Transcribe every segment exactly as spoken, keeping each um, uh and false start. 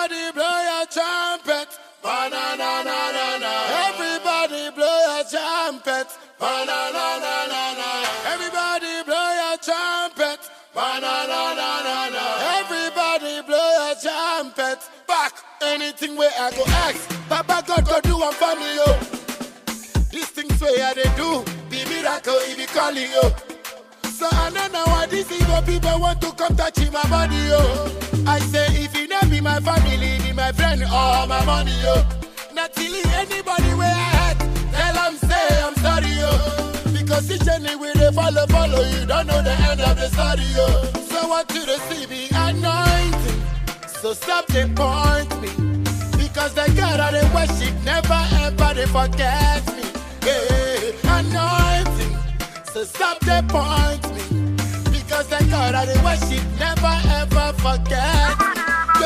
Everybody blow your trumpet. Ba-na-na-na-na-na. Everybody blow your trumpet. Ba-na-na-na-na-na. Everybody blow your trumpet. Ba-na-na-na-na-na. Everybody blow your trumpet. Back anything where I go ask. Papa God go do one for me, yo. These things where they do, be miracle if you calling yo. So I don't know why these evil people want to come touch my body, yo. I say if you not be my family, be my friend or my money, yo. Not killing anybody where I had. Tell them say I'm sorry, yo. Because each journey where they follow, follow you, don't know the end of the story, yo. So I want you to see me anointing. So stop they point me. Because the God I they worship never ever they forget me. Yeah, anointing. So stop they point me. Because the God I they worship never ever forget me.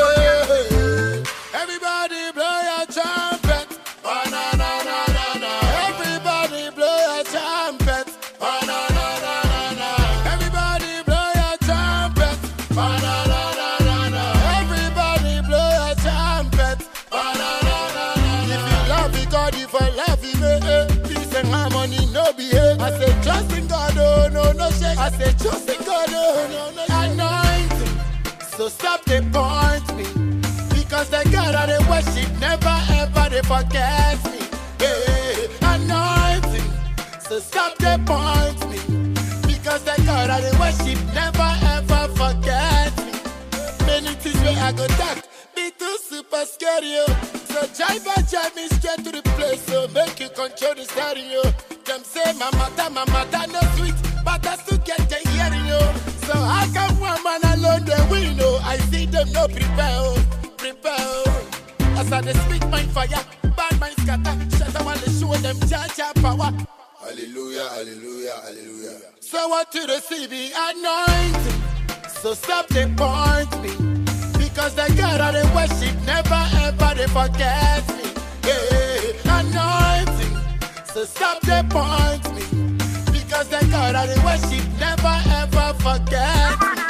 Yeah. Everybody blow your trumpet. Ba-na-na-na-na-na. Everybody blow your trumpet. Ba-na-na-na-na-na. Everybody blow your trumpet. Ba-na-na-na-na-na. Everybody blow your trumpet. Ba-na-na-na-na. If you love me, God, if I love you, eh, peace and harmony, no behave. I say trust in God, oh no, no shake. I say trust in God, oh no, no shake. Anointing. So stop they point me. Because the God I they worship never ever they forget me. Yeah, anointing. So stop they point me. Because the God I they worship never ever forget me. Many things where I go dark, be too super scary, yo. So drive and drive me straight to the place, so make you control the stereo. Them say my mother, my mother no sweet, but I still get the hearing, yo. So I can one man alone the win, oh. I see them no prepare, oh. Prepare, oh. As I they speak my fire, bad mind scatter. Shut up and show them Jaja power. Hallelujah, hallelujah, hallelujah. So I want you to see me anointing. So stop they point me. Because the God I they worship never ever they forget me. Yeah, anointing. So stop they point me. Because the God I they worship never ever forget me.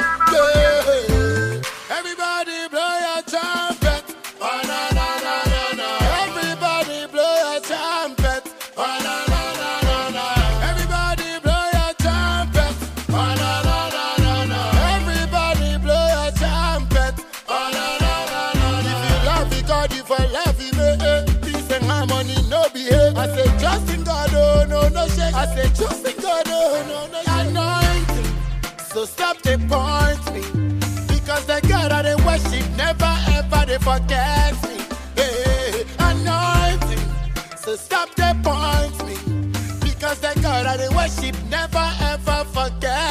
Yeah. Everybody blow your trumpet. Ba-na-na-na-na-na. Everybody blow your trumpet. Ba-na-na-na-na-na. Everybody blow your trumpet. Ba-na-na-na-na-na. Everybody blow your trumpet. Ba-na-na-na-na-na. If you love me, God, if I love you, eh, eh. Peace and harmony, no behave. I say trust in God, oh no, no shake. I say trust in God, oh no, no shake. Anointing. So stop they point me. Because the God I they worship never ever they forget me. Yeah, anointing. So stop they point me. Because the God I they worship never ever forget